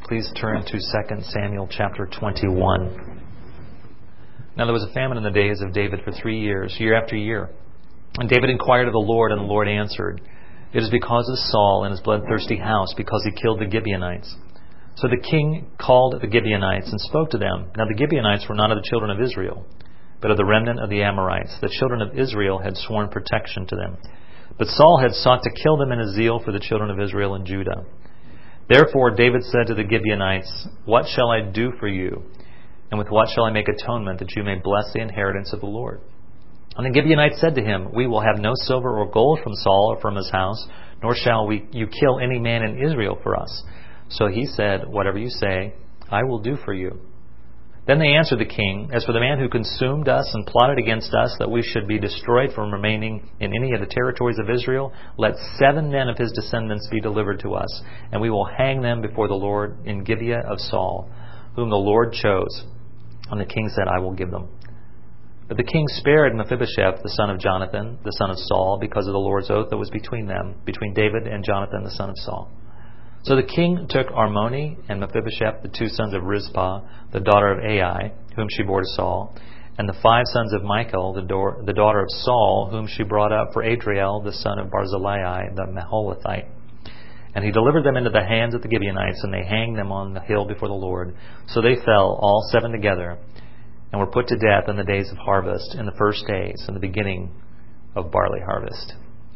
Please turn to 2 Samuel chapter 21. Now there was a famine in the days of David for 3 years, year after year. And David inquired of the Lord, and the Lord answered, "It is because of Saul and his bloodthirsty house, because he killed the Gibeonites." So the king called the Gibeonites and spoke to them. Now the Gibeonites were not of the children of Israel, but of the remnant of the Amorites. The children of Israel had sworn protection to them. But Saul had sought to kill them in his zeal for the children of Israel and Judah. Therefore David said to the Gibeonites, "What shall I do for you? And with what shall I make atonement, that you may bless the inheritance of the Lord?" And the Gibeonites said to him, "We will have no silver or gold from Saul or from his house, nor shall you kill any man in Israel for us." So he said, "Whatever you say, I will do for you." Then they answered the king, "As for the man who consumed us and plotted against us, that we should be destroyed from remaining in any of the territories of Israel, let 7 men of his descendants be delivered to us, and we will hang them before the Lord in Gibeah of Saul, whom the Lord chose." And the king said, "I will give them." But the king spared Mephibosheth, the son of Jonathan, the son of Saul, because of the Lord's oath that was between them, between David and Jonathan, the son of Saul. So the king took Armoni and Mephibosheth, the 2 sons of Rizpah, the daughter of Ai, whom she bore to Saul, and the 5 sons of Michal, the daughter of Saul, whom she brought up for Adriel, the son of Barzillai, the Maholathite. And he delivered them into the hands of the Gibeonites, and they hanged them on the hill before the Lord. So they fell, all 7 together, and were put to death in the days of harvest, in the first days, in the beginning of barley harvest.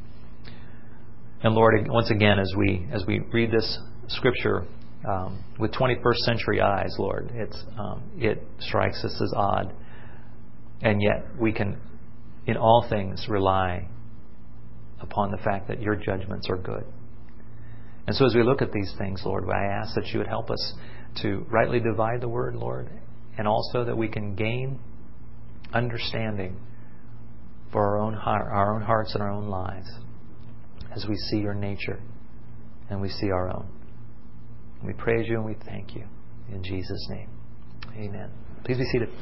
And Lord, once again, as we read this scripture with 21st century eyes, Lord, it strikes us as odd, and yet we can, in all things, rely upon the fact that your judgments are good. And so as we look at these things, Lord, I ask that you would help us to rightly divide the word, Lord, and also that we can gain understanding for our own hearts and our own lives, as we see your nature and we see our own. We praise you and we thank you. In Jesus' name, amen. Please be seated.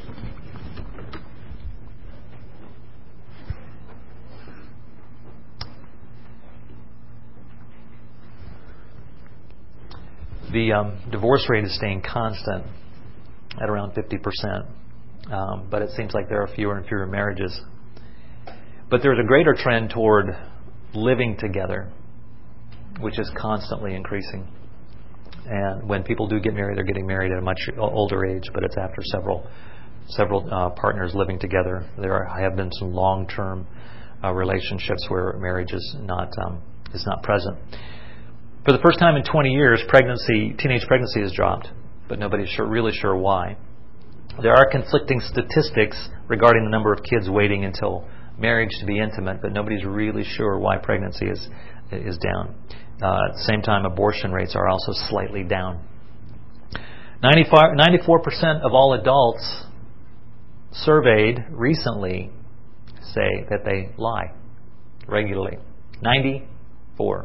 The divorce rate is staying constant at around 50%, but it seems like there are fewer and fewer marriages. But there's a greater trend toward living together, which is constantly increasing. And when people do get married, they're getting married at a much older age, but it's after several partners living together. There have been some long-term relationships where marriage is not present. For the first time in 20 years, teenage pregnancy has dropped, but nobody's really sure why. There are conflicting statistics regarding the number of kids waiting until marriage to be intimate, but nobody's really sure why pregnancy is down. At the same time, abortion rates are also slightly down. 94% of all adults surveyed recently say that they lie regularly. 94%.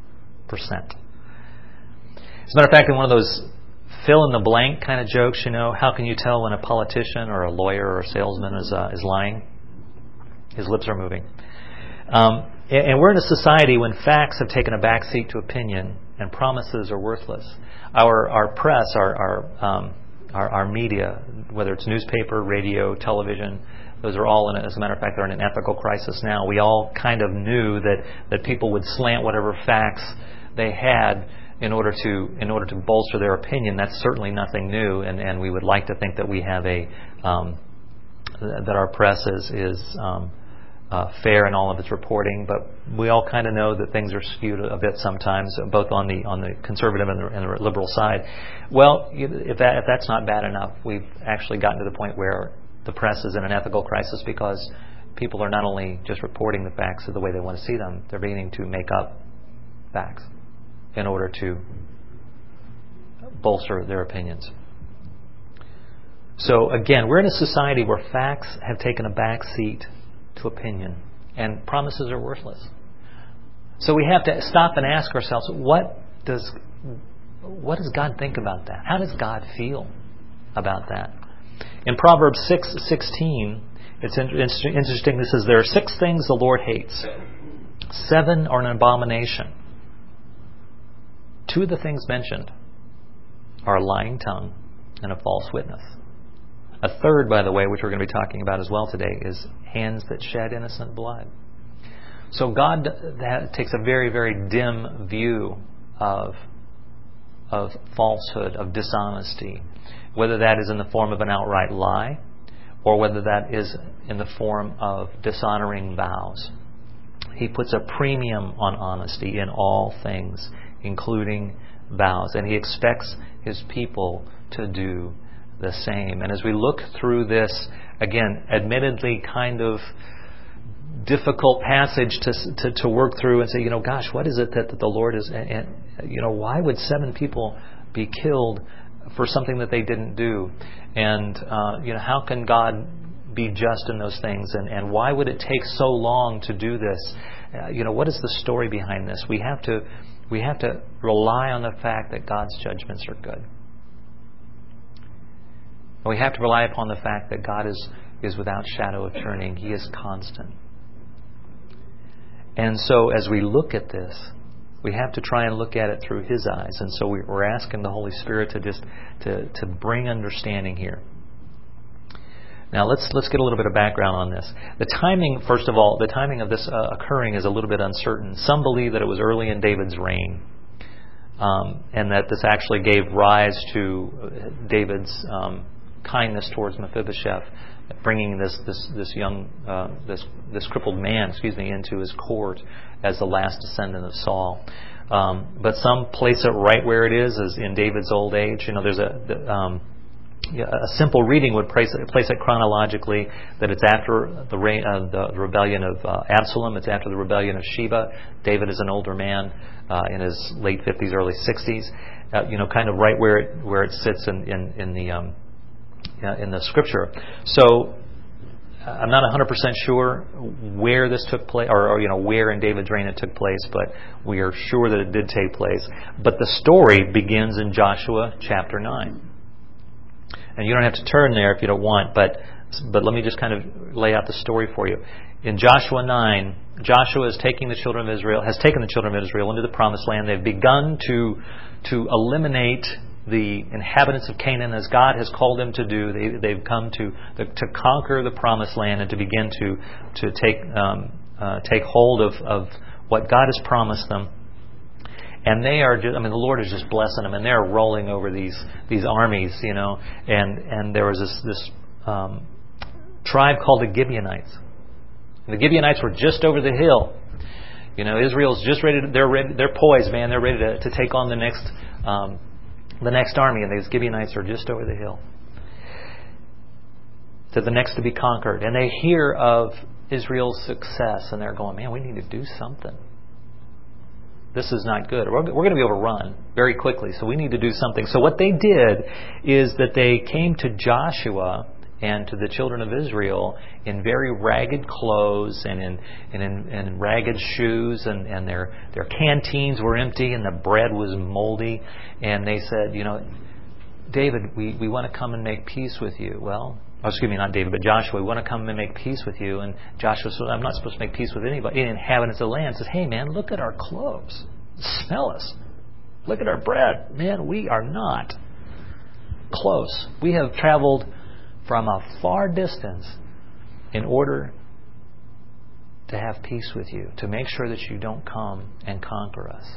As a matter of fact, in one of those fill-in-the-blank kind of jokes, how can you tell when a politician or a lawyer or a salesman is lying? His lips are moving. And we're in a society when facts have taken a backseat to opinion and promises are worthless. Our press, our media, whether it's newspaper, radio, television, those are all, as a matter of fact, they're in an ethical crisis now. We all kind of knew that people would slant whatever facts they had in order to bolster their opinion. That's certainly nothing new, and we would like to think that we have that our press is fair in all of its reporting, but we all kind of know that things are skewed a bit sometimes, both on the conservative and the liberal side. Well, if that's not bad enough, we've actually gotten to the point where the press is in an ethical crisis because people are not only just reporting the facts the way they want to see them, they're beginning to make up facts in order to bolster their opinions. So again, we're in a society where facts have taken a back seat to opinion, and promises are worthless. So we have to stop and ask ourselves, what does God think about that? How does God feel about that? In Proverbs 6:16, it's interesting. This says, "There are 6 things the Lord hates. 7 are an abomination." 2 of the things mentioned are a lying tongue and a false witness. A third, by the way, which we're going to be talking about as well today, is hands that shed innocent blood. So God takes a very, very dim view of falsehood, of dishonesty, whether that is in the form of an outright lie or whether that is in the form of dishonoring vows. He puts a premium on honesty in all things, including vows, and He expects His people to do the same. And as we look through this, again, admittedly kind of difficult passage to work through and say, gosh, what is it that the Lord is, and why would 7 people be killed for something that they didn't do? And, how can God be just in those things? And why would it take so long to do this? What is the story behind this? We have to rely on the fact that God's judgments are good. And we have to rely upon the fact that God is without shadow of turning. He is constant. And so as we look at this, we have to try and look at it through His eyes. And so we're asking the Holy Spirit to bring understanding here. Now let's get a little bit of background on this. The timing, first of all, the timing of this occurring is a little bit uncertain. Some believe that it was early in David's reign, and that this actually gave rise to David's kindness towards Mephibosheth, bringing this young this crippled man, into his court as the last descendant of Saul. But some place it right where it is in David's old age. There's a simple reading would place it chronologically, that it's after the rebellion of Absalom. It's after the rebellion of Sheba. David is an older man in his late 50s, early 60s. Kind of right where it sits in the Scripture. So I'm not 100% sure where this took place, or where in David's reign it took place, but we are sure that it did take place. But the story begins in Joshua chapter 9. And you don't have to turn there if you don't want, but let me just kind of lay out the story for you. In Joshua 9, Joshua has taken the children of Israel into the Promised Land. They've begun to eliminate the inhabitants of Canaan as God has called them to do. They've come to conquer the Promised Land and to begin to take hold of what God has promised them. And they are just, the Lord is just blessing them, and they're rolling over these armies, and there was this tribe called the Gibeonites. And the Gibeonites were just over the hill. Israel's just ready. They're poised, man. They're ready to take on the next army, and these Gibeonites are just over the hill. They're the next to be conquered. And they hear of Israel's success, and they're going, man, we need to do something. This is not good. We're going to be overrun very quickly, so we need to do something. So what they did is that they came to Joshua and to the children of Israel in very ragged clothes and in ragged shoes, and their canteens were empty and the bread was moldy. And they said, David, we want to come and make peace with you. Not David, but Joshua, we want to come and make peace with you. And Joshua said, I'm not supposed to make peace with anybody. Any inhabitants of the land says, hey man, look at our clothes. Smell us. Look at our bread. Man, we are not close. We have traveled from a far distance in order to have peace with you, to make sure that you don't come and conquer us.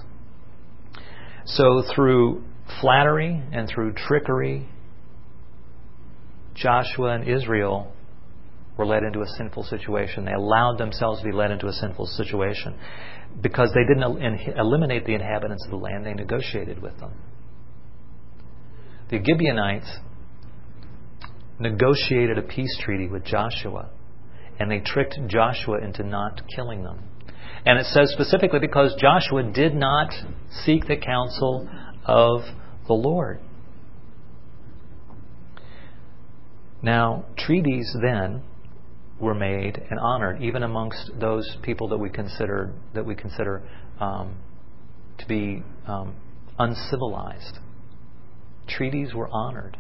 So through flattery and through trickery, Joshua and Israel were led into a sinful situation. They allowed themselves to be led into a sinful situation. Because they didn't eliminate the inhabitants of the land, they negotiated with them. The Gibeonites negotiated a peace treaty with Joshua, and they tricked Joshua into not killing them. And it says specifically because Joshua did not seek the counsel of the Lord. Now, treaties then were made and honored, even amongst those people that we consider to be uncivilized. Treaties were honored.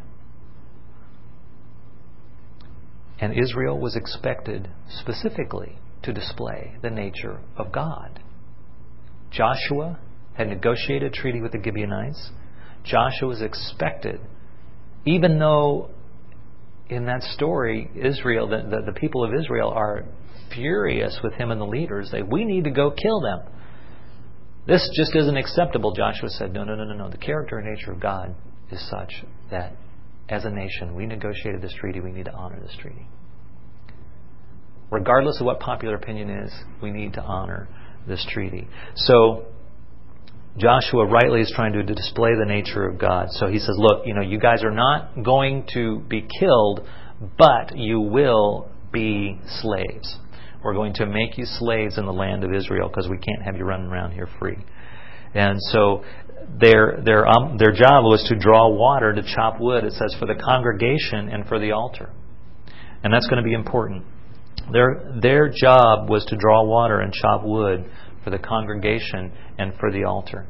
And Israel was expected specifically to display the nature of God. Joshua had negotiated a treaty with the Gibeonites. Joshua was expected, even though in that story, Israel, the people of Israel are furious with him and the leaders. We need to go kill them. This just isn't acceptable. Joshua said, no. The character and nature of God is such that as a nation, we negotiated this treaty. We need to honor this treaty. Regardless of what popular opinion is, we need to honor this treaty. So Joshua rightly is trying to display the nature of God. So he says, look, you guys are not going to be killed, but you will be slaves. We're going to make you slaves in the land of Israel because we can't have you running around here free. And so their job was to draw water, to chop wood, it says, for the congregation and for the altar. And that's going to be important. Their job was to draw water and chop wood for the congregation and for the altar.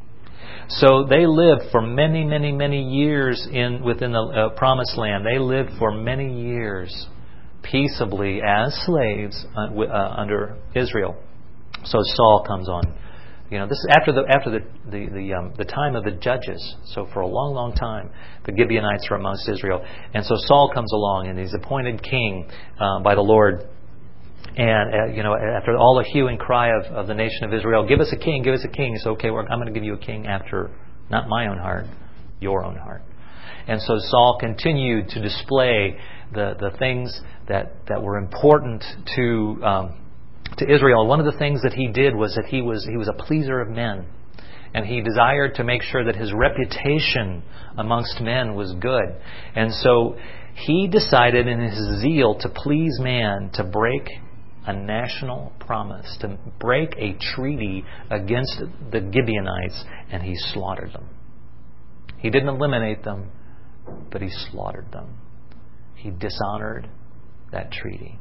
So they lived for many, many, many years within the promised land. They lived for many years peaceably as slaves under Israel. So Saul comes on. This is after the time of the judges. So for a long, long time, the Gibeonites were amongst Israel, and so Saul comes along and he's appointed king by the Lord. And after all the hue and cry of the nation of Israel, give us a king, give us a king. He said, okay, I'm going to give you a king after not my own heart, your own heart. And so Saul continued to display the things that were important to Israel. One of the things that he did was that he was a pleaser of men. And he desired to make sure that his reputation amongst men was good. And so he decided in his zeal to please man to break a national promise, to break a treaty against the Gibeonites, and he slaughtered them. He didn't eliminate them, but he slaughtered them. He dishonored that treaty.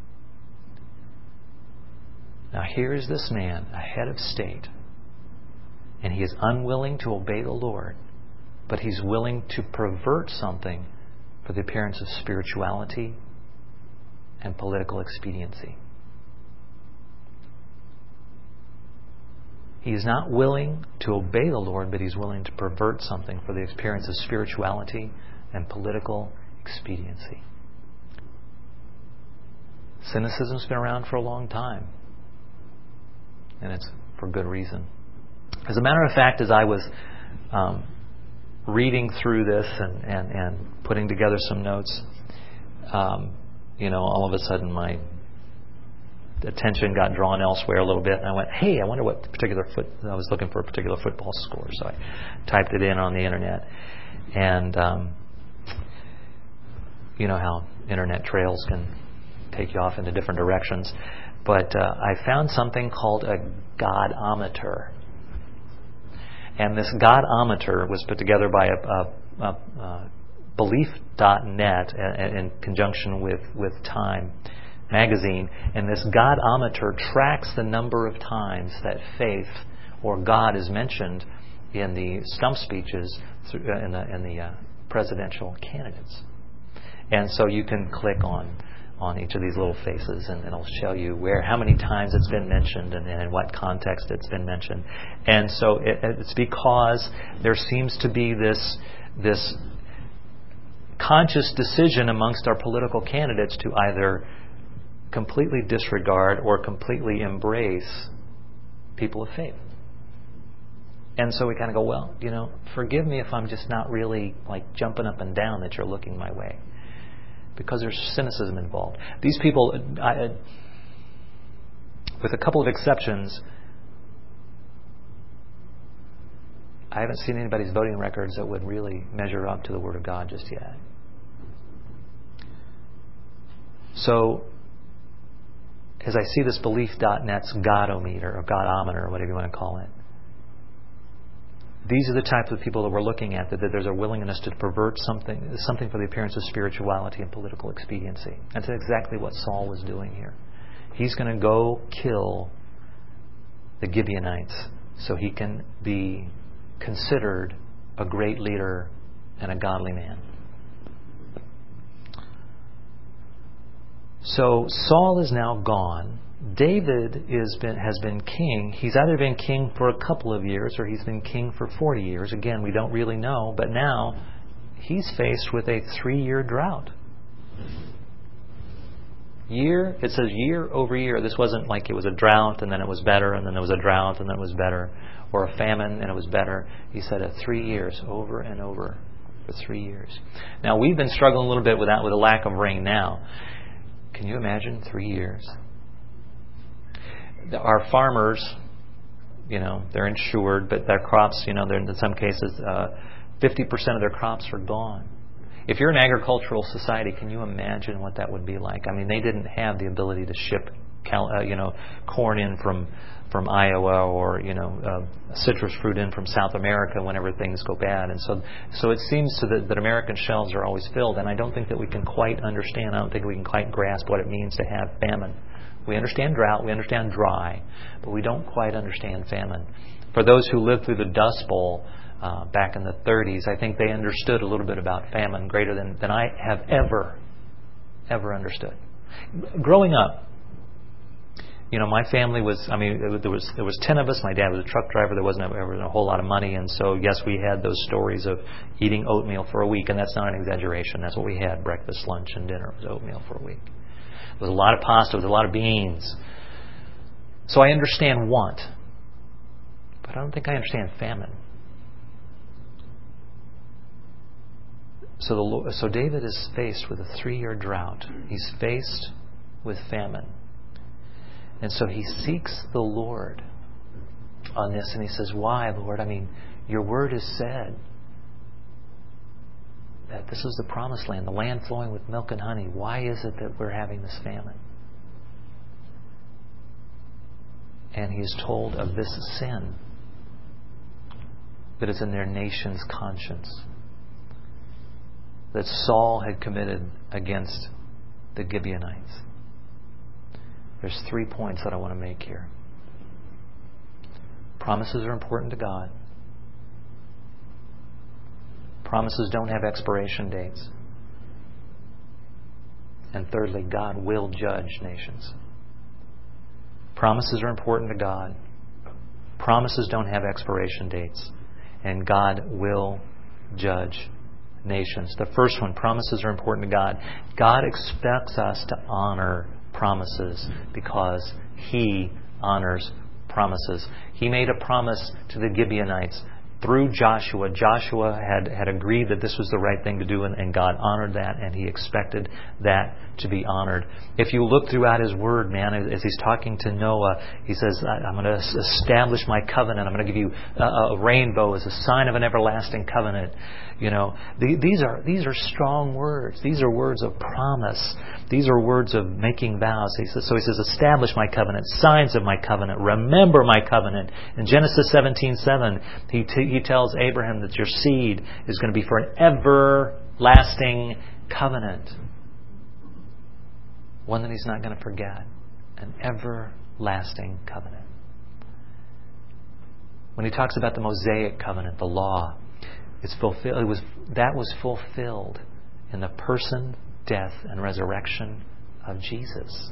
Now here is this man, a head of state, and he is unwilling to obey the Lord, but he's willing to pervert something for the appearance of spirituality and political expediency. He is not willing to obey the Lord, but he's willing to pervert something for the appearance of spirituality and political expediency. Cynicism's been around for a long time, and it's for good reason. As a matter of fact, as I was reading through this and putting together some notes, all of a sudden my attention got drawn elsewhere a little bit, and I went, hey, I wonder what I was looking for a particular football score, so I typed it in on the internet, and you know how internet trails can take you off into different directions, but I found something called a Godometer. And this Godometer was put together by a Belief.net in conjunction with Time magazine. And this Godometer tracks the number of times that faith or God is mentioned in the stump speeches in the presidential candidates. And so you can click on each of these little faces, and it'll show you how many times it's been mentioned and in what context it's been mentioned. And so it's because there seems to be this conscious decision amongst our political candidates to either completely disregard or completely embrace people of faith. And so we kind of go, well, forgive me if I'm just not really like jumping up and down that you're looking my way. Because there's cynicism involved. These people, with a couple of exceptions, I haven't seen anybody's voting records that would really measure up to the Word of God just yet. So, as I see this Belief.net's Godometer, or Godometer, or whatever you want to call it, these are the types of people that we're looking at, that there's a willingness to pervert something for the appearance of spirituality and political expediency. That's exactly what Saul was doing here. He's going to go kill the Gibeonites so he can be considered a great leader and a godly man. So Saul is now gone, David has been king. He's either been king for a couple of years or he's been king for 40 years. Again, we don't really know. But now he's faced with a 3-year drought. It says year over year. This wasn't like it was a drought and then it was better and then there was a drought and then it was better, or a famine and it was better. He said 3 years, over and over for 3 years. Now, we've been struggling a little bit with that, with a lack of rain now. Can you imagine 3 years? Our farmers, they're insured, but their crops, they're in some cases, 50% of their crops are gone. If you're an agricultural society, can you imagine what that would be like? I mean, they didn't have the ability to ship, corn in from Iowa or citrus fruit in from South America whenever things go bad, and so it seems that American shelves are always filled. And I don't think that we can quite understand. I don't think we can quite grasp what it means to have famine. We understand drought, we understand dry, but we don't quite understand famine. For those who lived through the Dust Bowl back in the 30s, I think they understood a little bit about famine greater than I have ever understood. Growing up, my family was, there was 10 of us. My dad was a truck driver. There wasn't ever a whole lot of money. And so, yes, we had those stories of eating oatmeal for a week. And that's not an exaggeration. That's what we had, breakfast, lunch, and dinner. It was oatmeal for a week. There was a lot of pasta. There was a lot of beans. So I understand want. But I don't think I understand famine. So David is faced with a 3-year drought. He's faced with famine. And so he seeks the Lord on this, and he says, why, Lord? Your word has said that this is the promised land, the land flowing with milk and honey. Why is it that we're having this famine? And he is told of this sin that is in their nation's conscience, that Saul had committed against the Gibeonites. There's 3 points that I want to make here. Promises are important to God. Promises don't have expiration dates. And thirdly, God will judge nations. Promises are important to God. Promises don't have expiration dates. And God will judge nations. The first one, promises are important to God. God expects us to honor promises because He honors promises. He made a promise to the Gibeonites through Joshua. Joshua had agreed that this was the right thing to do, and God honored that, and He expected that to be honored. If you look throughout His Word, man, as He's talking to Noah, He says, I'm going to establish my covenant. I'm going to give you a rainbow as a sign of an everlasting covenant. These are strong words. These are words of promise. These are words of making vows. He says, establish my covenant, signs of my covenant, remember my covenant. In Genesis 17:7, he tells Abraham that your seed is going to be for an everlasting covenant. One that He's not going to forget. An everlasting covenant. When He talks about the Mosaic covenant, the law, that was fulfilled in the person, death, and resurrection of Jesus.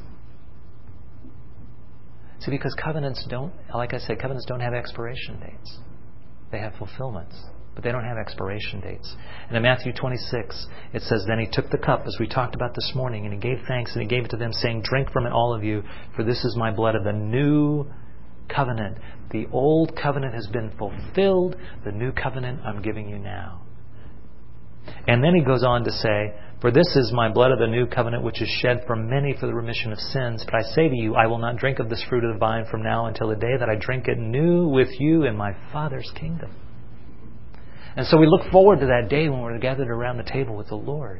See, because covenants don't have expiration dates. They have fulfillments, but they don't have expiration dates. And in Matthew 26, it says, then He took the cup, as we talked about this morning, and He gave thanks, and He gave it to them, saying, drink from it, all of you, for this is my blood of the new covenant. The old covenant has been fulfilled. The new covenant I'm giving you now. And then He goes on to say, for this is my blood of the new covenant, which is shed for many for the remission of sins. But I say to you, I will not drink of this fruit of the vine from now until the day that I drink it new with you in my Father's kingdom. And so we look forward to that day when we're gathered around the table with the Lord,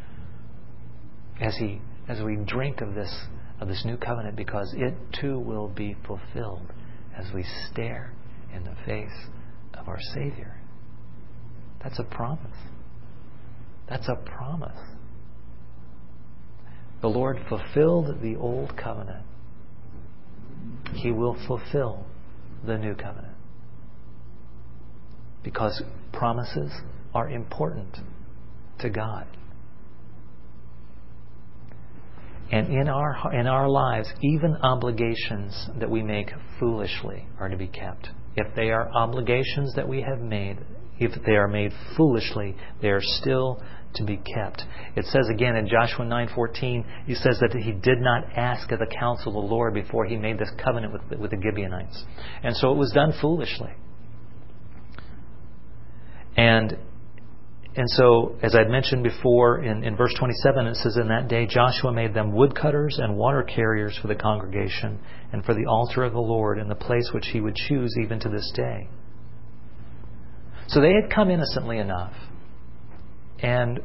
as we drink of this new covenant, because it too will be fulfilled as we stare in the face of our Savior. That's a promise. That's a promise. The Lord fulfilled the old covenant. He will fulfill the new covenant. Because promises are important to God. And in our lives, even obligations that we make foolishly are to be kept. If they are obligations that we have made, if they are made foolishly, they are still to be kept. It says again in Joshua 9:14, he says that he did not ask of the counsel of the Lord before he made this covenant with the Gibeonites. And so it was done foolishly. And so, as I'd mentioned before, in verse 27, it says, in that day Joshua made them woodcutters and water carriers for the congregation and for the altar of the Lord in the place which he would choose even to this day. So they had come innocently enough. And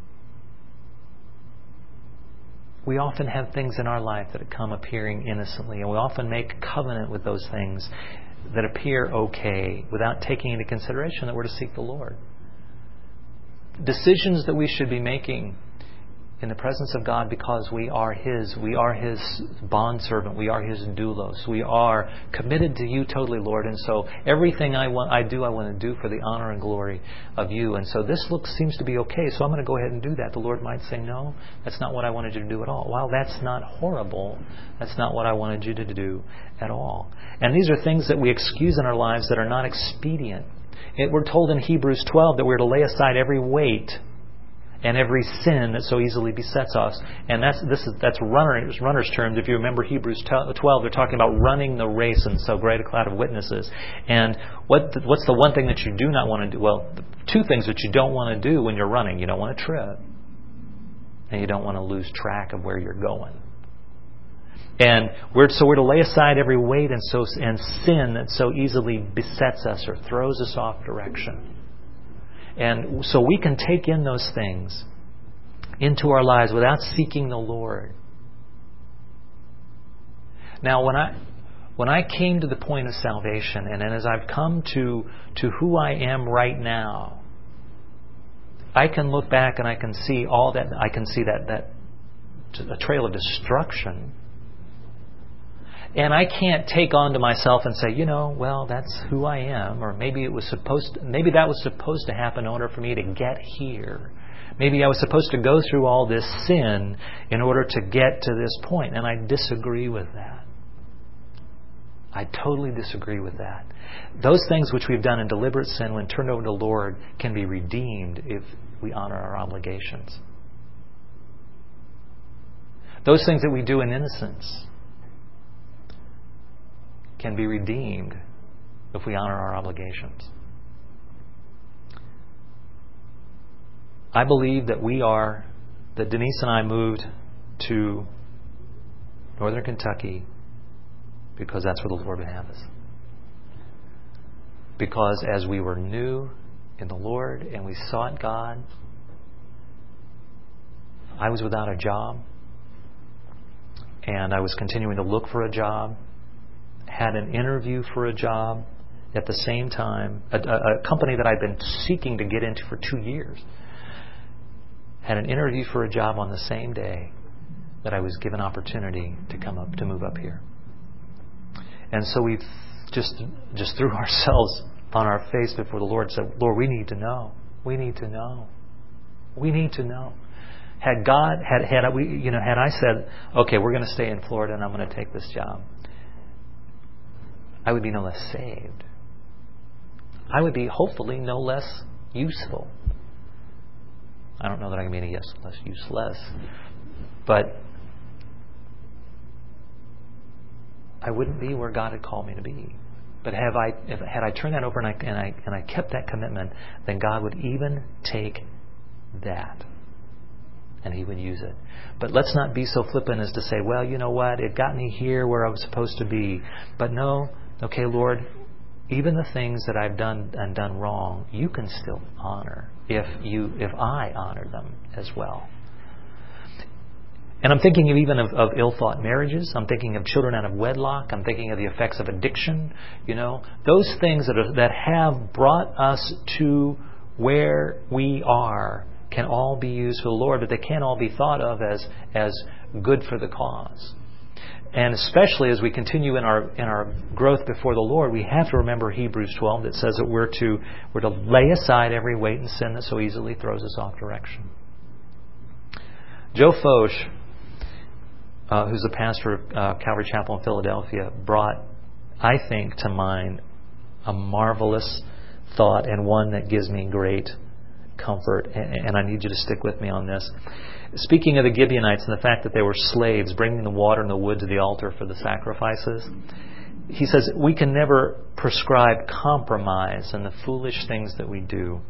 we often have things in our life that come appearing innocently, and we often make covenant with those things that appear okay without taking into consideration that we're to seek the Lord. Decisions that we should be making in the presence of God because we are His bondservant, we are His doulos, we are committed to You totally, Lord, and so everything I want to do for the honor and glory of You, and so this seems to be okay, so I'm going to go ahead and do that. The Lord might say, no, that's not what I wanted you to do at all. Well, that's not horrible. That's not what I wanted you to do at all. And these are things that we excuse in our lives that are not expedient. We're told in Hebrews 12 that we're to lay aside every weight and every sin that so easily besets us. And that's runner's terms. If you remember Hebrews 12, they're talking about running the race in so great a cloud of witnesses. And what's the one thing that you do not want to do? Well, two things that you don't want to do when you're running. You don't want to trip, and you don't want to lose track of where you're going. And we're to lay aside every weight and sin that so easily besets us or throws us off direction. And so we can take in those things into our lives without seeking the Lord. Now, when I came to the point of salvation, and then as I've come to who I am right now, I can look back and I can see all that. I can see that a trail of destruction. And I can't take on to myself and say, well, that's who I am, or maybe that was supposed to happen in order for me to get here. Maybe I was supposed to go through all this sin in order to get to this point. And I disagree with that. I totally disagree with that. Those things which we've done in deliberate sin, when turned over to the Lord, can be redeemed if we honor our obligations. Those things that we do in innocence can be redeemed if we honor our obligations. I believe that Denise and I moved to northern Kentucky because that's where the Lord would have us. Because as we were new in the Lord and we sought God, I was without a job, and I was continuing to look for a job. Had an interview for a job at the same time, a company that I'd been seeking to get into for 2 years. Had an interview for a job on the same day that I was given opportunity to move up here. And so we just threw ourselves on our face before the Lord and said, Lord, we need to know. We need to know. We need to know. Had I said, okay, we're going to stay in Florida and I'm going to take this job, I would be no less saved. I would be hopefully no less useful. I don't know that I can be any less useless, but I wouldn't be where God had called me to be. But had I turned that over and I kept that commitment, then God would even take that and He would use it. But let's not be so flippant as to say, well, you know what, it got me here where I was supposed to be. But no, okay, Lord, even the things that I've done wrong, You can still honor if I honor them as well. And I'm thinking of ill-thought marriages. I'm thinking of children out of wedlock. I'm thinking of the effects of addiction. Those things that have brought us to where we are can all be used for the Lord, but they can't all be thought of as good for the cause. And especially as we continue in our growth before the Lord, we have to remember Hebrews 12 that says that we're to lay aside every weight and sin that so easily throws us off direction. Joe Focht who's the pastor of Calvary Chapel in Philadelphia, brought, I think, to mind a marvelous thought, and one that gives me great comfort. And I need you to stick with me on this. Speaking of the Gibeonites and the fact that they were slaves, bringing the water and the wood to the altar for the sacrifices, he says we can never prescribe compromise in the foolish things that we do.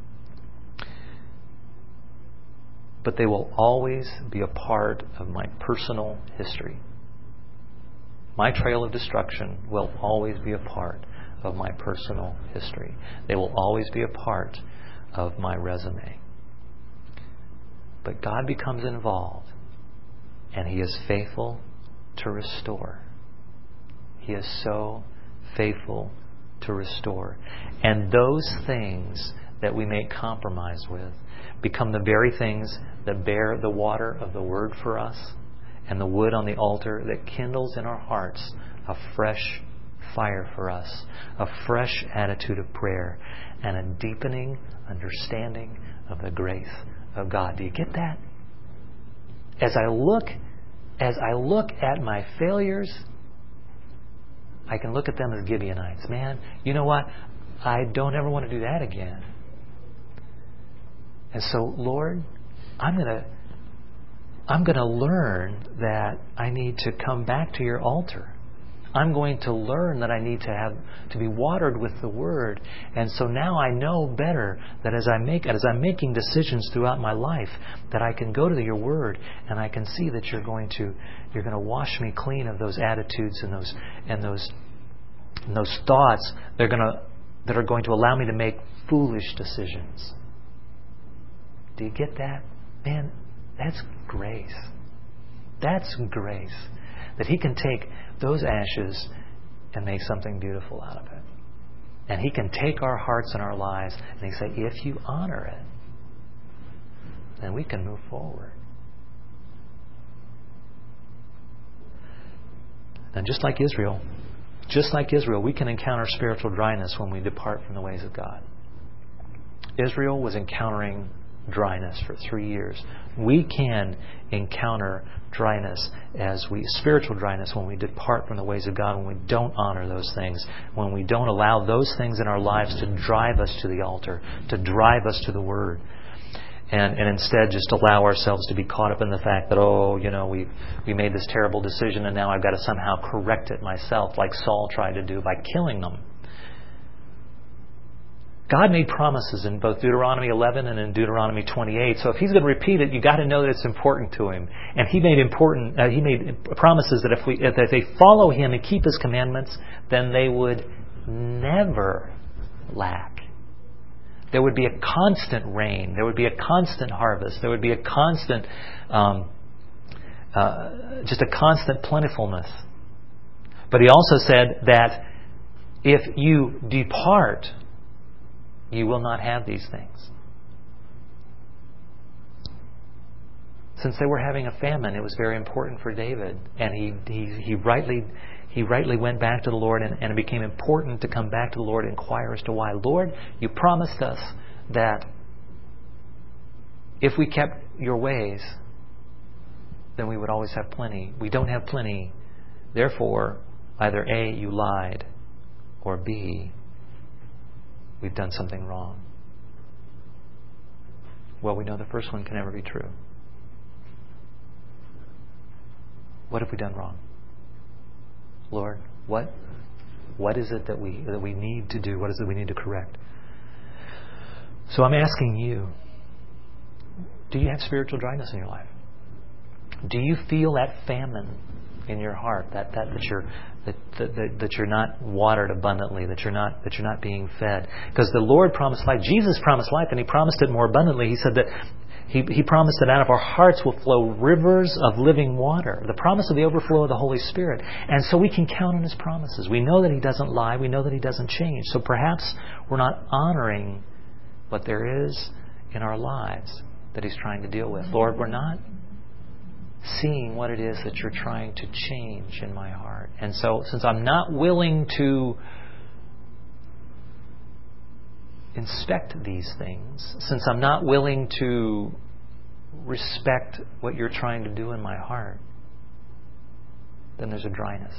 But they will always be a part of my personal history. My trail of destruction will always be a part of my personal history. They will always be a part of my resume. But God becomes involved, and He is faithful to restore. He is so faithful to restore. And those things that we make compromise with become the very things that bear the water of the Word for us and the wood on the altar that kindles in our hearts a fresh fire for us, a fresh attitude of prayer, and a deepening understanding of the grace of God. Do you get that? As I look at my failures, I can look at them as Gibeonites. Man, you know what? I don't ever want to do that again. And so, Lord, I'm going to learn that I need to come back to your altar. I'm going to learn that I need to be watered with the Word. And so now I know better that as I'm making decisions throughout my life, that I can go to your Word and I can see that you're going to wash me clean of those attitudes and those thoughts that are going to allow me to make foolish decisions. Do you get that? Man, that's grace. That's grace. That He can take those ashes and make something beautiful out of it. And He can take our hearts and our lives and He say, if you honor it, then we can move forward. And just like Israel, we can encounter spiritual dryness when we depart from the ways of God. Israel was encountering dryness for 3 years. We can encounter dryness spiritual dryness when we depart from the ways of God, when we don't honor those things, when we don't allow those things in our lives to drive us to the altar, to drive us to the Word. And instead just allow ourselves to be caught up in the fact that, we made this terrible decision and now I've got to somehow correct it myself, like Saul tried to do by killing them. God made promises in both Deuteronomy 11 and in Deuteronomy 28. So if He's going to repeat it, you got to know that it's important to Him. And He made promises that if they follow Him and keep His commandments, then they would never lack. There would be a constant rain. There would be a constant harvest. There would be a constant, just a constant plentifulness. But He also said that if you depart, you will not have these things. Since they were having a famine, it was very important for David, and he rightly went back to the Lord, and it became important to come back to the Lord and inquire as to why. Lord, you promised us that if we kept your ways, then we would always have plenty. We don't have plenty. Therefore, either A, you lied, or B, we've done something wrong. Well, we know the first one can never be true. What have we done wrong? Lord, what is it that we need to do? What is it we need to correct? So I'm asking you, do you have spiritual dryness in your life? Do you feel that famine in your heart, that you're not watered abundantly, that you're not being fed? Because the Lord promised life. Jesus promised life, and He promised it more abundantly. He said that He promised that out of our hearts will flow rivers of living water. The promise of the overflow of the Holy Spirit. And so we can count on His promises. We know that He doesn't lie. We know that He doesn't change. So perhaps we're not honoring what there is in our lives that He's trying to deal with. Lord, we're not seeing what it is that you're trying to change in my heart. And so since I'm not willing to inspect these things, since I'm not willing to respect what you're trying to do in my heart, then there's a dryness.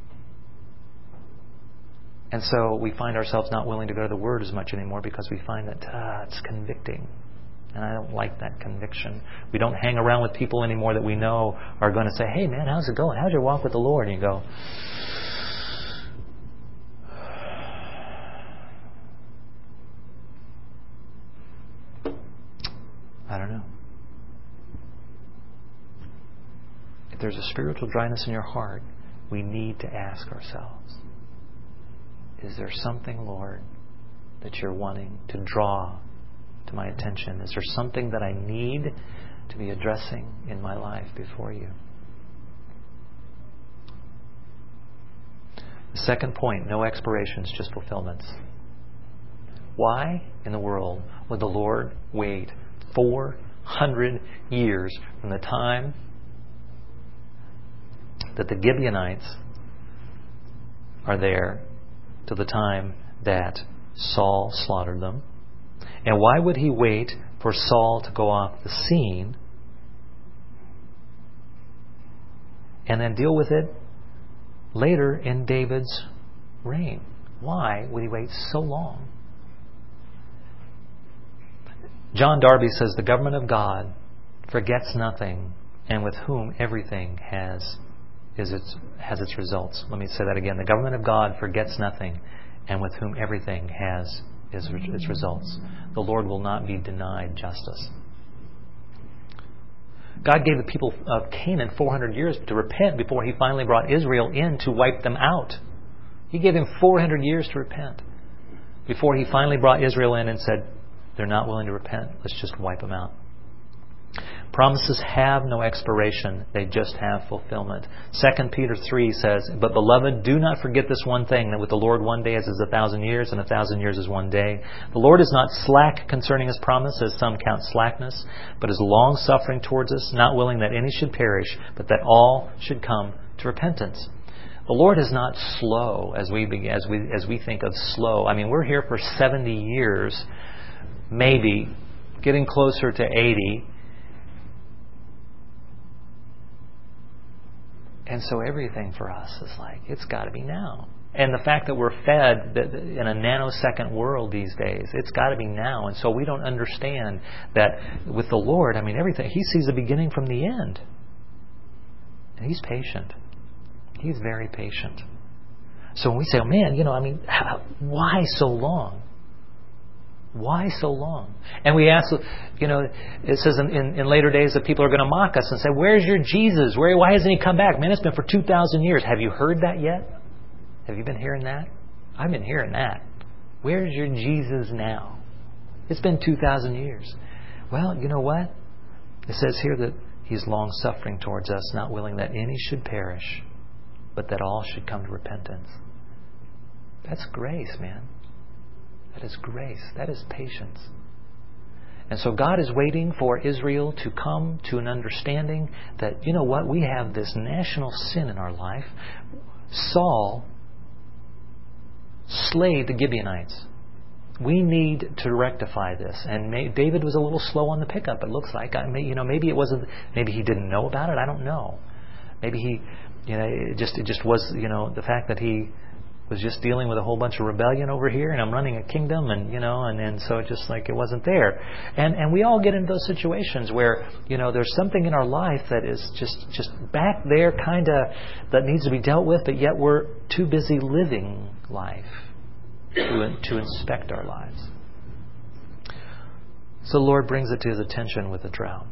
And so we find ourselves not willing to go to the Word as much anymore because we find that it's convicting. And I don't like that conviction. We don't hang around with people anymore that we know are going to say, hey man, how's it going? How's your walk with the Lord? And you go, I don't know. If there's a spiritual dryness in your heart, we need to ask ourselves, is there something, Lord, that you're wanting to draw to my attention? Is there something that I need to be addressing in my life before you? The second point, no expirations, just fulfillments. Why in the world would the Lord wait 400 years from the time that the Gibeonites are there to the time that Saul slaughtered them? And why would he wait for Saul to go off the scene and then deal with it later in David's reign? Why would he wait so long? John Darby says the government of God forgets nothing, and with whom everything has its results. Let me say that again. The government of God forgets nothing, and with whom everything has its results. The Lord will not be denied justice. God gave the people of Canaan 400 years to repent before He finally brought Israel in to wipe them out. He gave them 400 years to repent before He finally brought Israel in and said, they're not willing to repent. Let's just wipe them out. Promises have no expiration. They just have fulfillment. 2 Peter 3 says, but beloved, do not forget this one thing, that with the Lord 1 day is as 1,000 years, and 1,000 years is 1 day. The Lord is not slack concerning His promise, as some count slackness, but is long-suffering towards us, not willing that any should perish, but that all should come to repentance. The Lord is not slow as we think of slow. I mean, we're here for 70 years, maybe, getting closer to 80. And so everything for us is like, it's got to be now. And the fact that we're fed in a nanosecond world these days, it's got to be now. And so we don't understand that with the Lord, I mean, everything, He sees the beginning from the end. And He's patient. He's very patient. So when we say, oh man, why so long? Why so long? And we ask, it says in later days that people are going to mock us and say, where's your Jesus? Why hasn't He come back? Man, it's been for 2,000 years. Have you heard that yet? Have you been hearing that? I've been hearing that. Where's your Jesus now? It's been 2,000 years. Well, you know what? It says here that He's long-suffering towards us, not willing that any should perish, but that all should come to repentance. That's grace, man. That is grace. That is patience. And so God is waiting for Israel to come to an understanding that, you know what, we have this national sin in our life. Saul slayed the Gibeonites. We need to rectify this. And David was a little slow on the pickup, it looks like. Maybe it wasn't. Maybe he didn't know about it. I don't know. Maybe he, it just was, the fact that he was just dealing with a whole bunch of rebellion over here, and I'm running a kingdom, and so it just like it wasn't there. And we all get into those situations where, there's something in our life that is just back there kind of that needs to be dealt with, but yet we're too busy living life to inspect our lives. So the Lord brings it to His attention with a drought.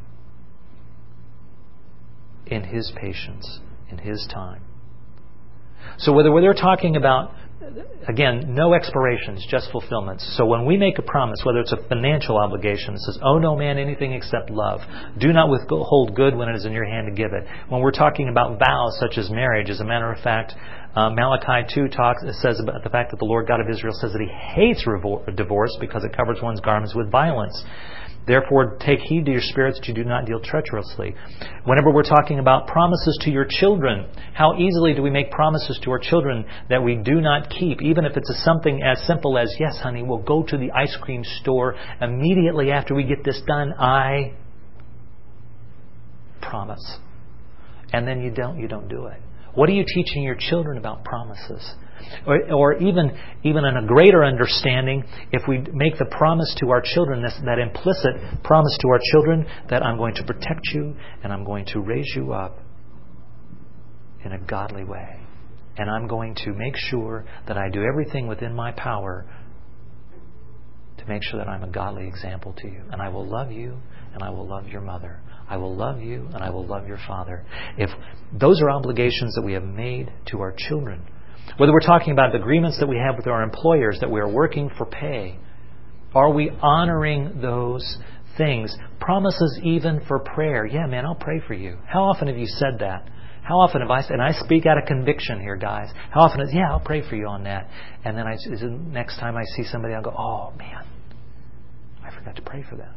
In His patience, in His time. So whether they're talking about, again, no expirations, just fulfillments. So when we make a promise, whether it's a financial obligation that says, owe no man anything except love. Do not withhold good when it is in your hand to give it. When we're talking about vows such as marriage, as a matter of fact, Malachi 2 says about the fact that the Lord God of Israel says that He hates divorce because it covers one's garments with violence. Therefore, take heed to your spirits that you do not deal treacherously. Whenever we're talking about promises to your children, how easily do we make promises to our children that we do not keep, even if it's something as simple as, yes, honey, we'll go to the ice cream store immediately after we get this done. I promise. And then you don't do it. What are you teaching your children about promises? Or even in a greater understanding, if we make the promise to our children, that implicit promise to our children that I'm going to protect you and I'm going to raise you up in a godly way. And I'm going to make sure that I do everything within my power to make sure that I'm a godly example to you. And I will love you and I will love your mother. I will love you and I will love your father. If those are obligations that we have made to our children, whether we're talking about the agreements that we have with our employers, that we are working for pay, are we honoring those things? Promises even for prayer. Yeah, man, I'll pray for you. How often have you said that? How often have I said, and I speak out of conviction here, guys. How often is, yeah, I'll pray for you on that. And then next time I see somebody, I'll go, oh, man, I forgot to pray for them.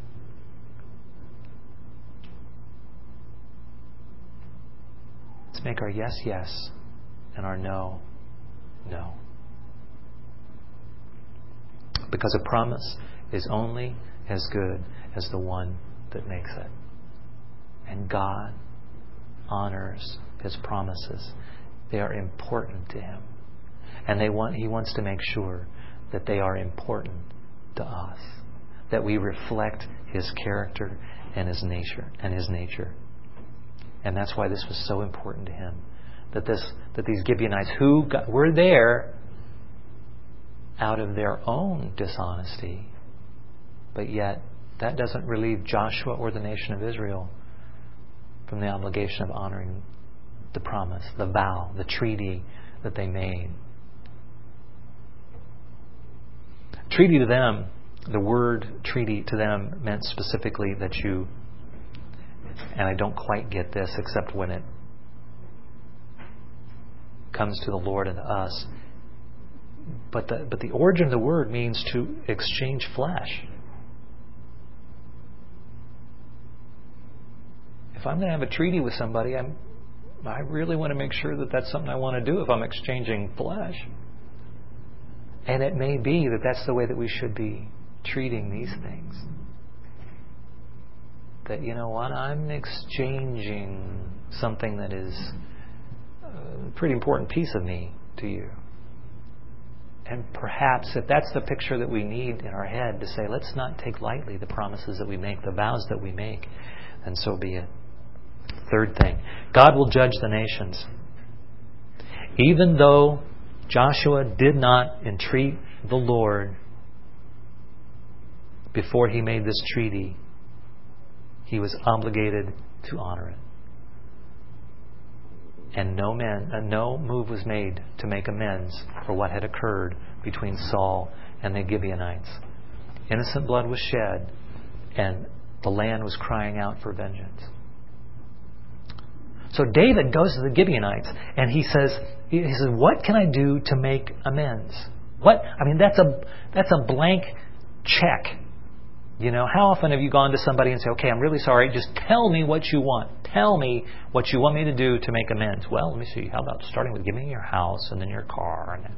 Let's make our yes, yes, and our no, no. Because a promise is only as good as the one that makes it. And God honors His promises. They are important to Him. And He wants to make sure that they are important to us. That we reflect His character and His nature. And that's why this was so important to Him. That these Gibeonites who were there out of their own dishonesty, but yet that doesn't relieve Joshua or the nation of Israel from the obligation of honoring the promise, the vow, the treaty that they made. Treaty to them, the word treaty to them meant specifically that you, and I don't quite get this except when it comes to the Lord and to us, but the origin of the word means to exchange flesh. If I'm going to have a treaty with somebody, I really want to make sure that that's something I want to do if I'm exchanging flesh. And it may be that that's the way that we should be treating these things. That, you know what, I'm exchanging something that is a pretty important piece of me to you. And perhaps if that's the picture that we need in our head to say, let's not take lightly the promises that we make, the vows that we make, then so be it. Third thing, God will judge the nations. Even though Joshua did not entreat the Lord before he made this treaty, he was obligated to honor it. And no move was made to make amends for what had occurred between Saul and the Gibeonites. Innocent blood was shed, and the land was crying out for vengeance. So David goes to the Gibeonites and he says, what can I do to make amends? What? I mean, that's a blank check. You know, how often have you gone to somebody and say, okay, I'm really sorry, just tell me what you want. Tell me what you want me to do to make amends. Well, let me see. How about starting with give me your house and then your car? And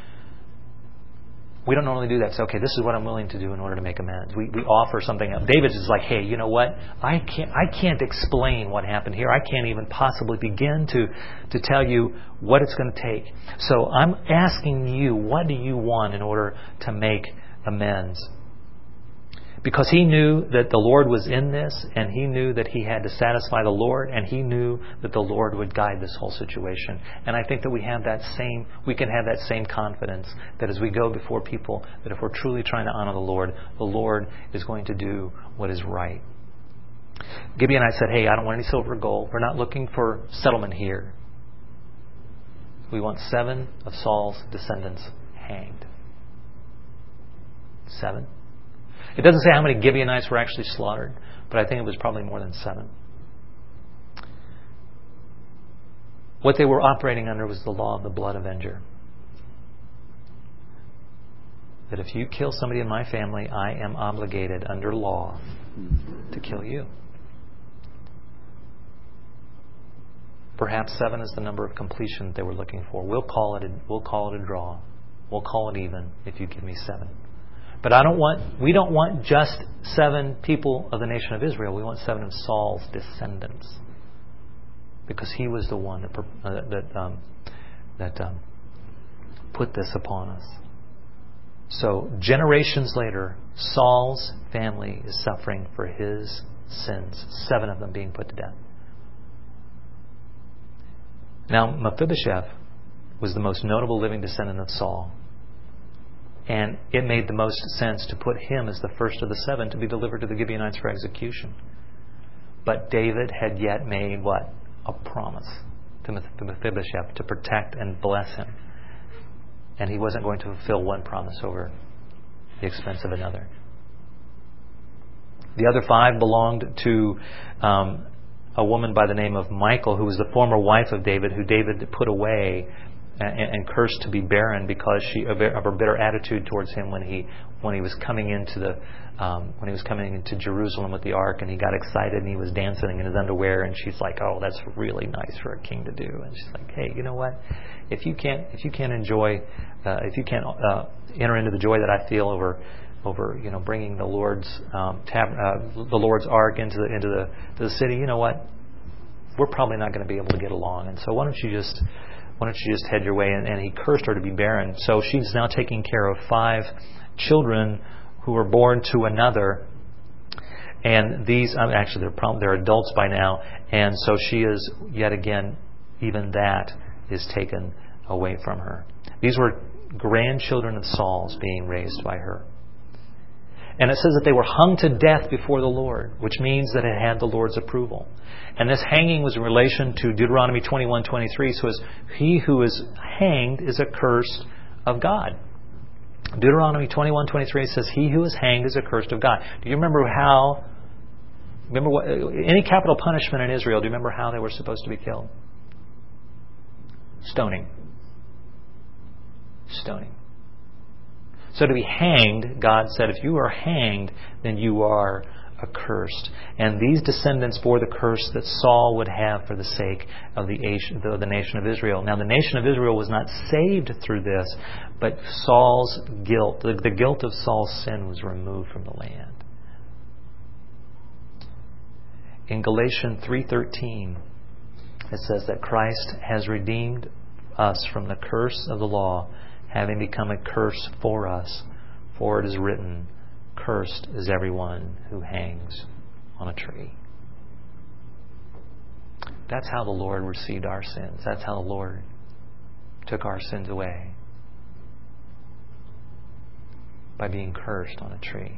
we don't normally do that. So, okay, this is what I'm willing to do in order to make amends. We offer something up. David is like, hey, you know what? I can't explain what happened here. I can't even possibly begin to tell you what it's going to take. So I'm asking you, what do you want in order to make amends? Because he knew that the Lord was in this, and he knew that he had to satisfy the Lord, and he knew that the Lord would guide this whole situation. And I think that we can have that same confidence that as we go before people, that if we're truly trying to honor the Lord is going to do what is right. Gibeonites said, hey, I don't want any silver or gold. We're not looking for settlement here. We want 7 of Saul's descendants hanged. 7. It doesn't say how many Gibeonites were actually slaughtered, but I think it was probably more than 7. What they were operating under was the law of the blood avenger. That if you kill somebody in my family, I am obligated under law to kill you. Perhaps 7 is the number of completion that they were looking for. We'll call it a draw. We'll call it even if you give me 7. But we don't want just 7 people of the nation of Israel. We want 7 of Saul's descendants. because he was the one that put this upon us. So generations later, Saul's family is suffering for his sins, 7 of them being put to death. Now, Mephibosheth was the most notable living descendant of Saul. And it made the most sense to put him as the first of the 7 to be delivered to the Gibeonites for execution. But David had yet made what? A promise to Mephibosheth to protect and bless him. And he wasn't going to fulfill one promise over the expense of another. The other 5 belonged to a woman by the name of Michal, who was the former wife of David, who David put away and cursed to be barren because of her bitter attitude towards him when he was coming into Jerusalem with the ark, and he got excited and he was dancing in his underwear, and she's like, "Oh, that's really nice for a king to do." And she's like, "Hey, you know what? If you can't enter into the joy that I feel over bringing the Lord's ark into the city, you know what? We're probably not going to be able to get along. And so why don't you just head your way?" And he cursed her to be barren. So she's now taking care of 5 children who were born to another. And these, actually, they're adults by now. And so she is, yet again, even that is taken away from her. These were grandchildren of Saul's being raised by her. And it says that they were hung to death before the Lord, which means that it had the Lord's approval. And this hanging was in relation to Deuteronomy 21:23. So he who is hanged is accursed of God. Deuteronomy 21:23 says, "He who is hanged is accursed of God." Do you remember what any capital punishment in Israel? Do you remember how they were supposed to be killed? Stoning. So to be hanged, God said, if you are hanged, then you are accursed. And these descendants bore the curse that Saul would have for the sake of the nation of Israel. Now, the nation of Israel was not saved through this, but Saul's guilt, the guilt of Saul's sin, was removed from the land. In Galatians 3:13, it says that Christ has redeemed us from the curse of the law, having become a curse for us. For it is written, "Cursed is everyone who hangs on a tree." That's how the Lord received our sins. That's how the Lord took our sins away. By being cursed on a tree.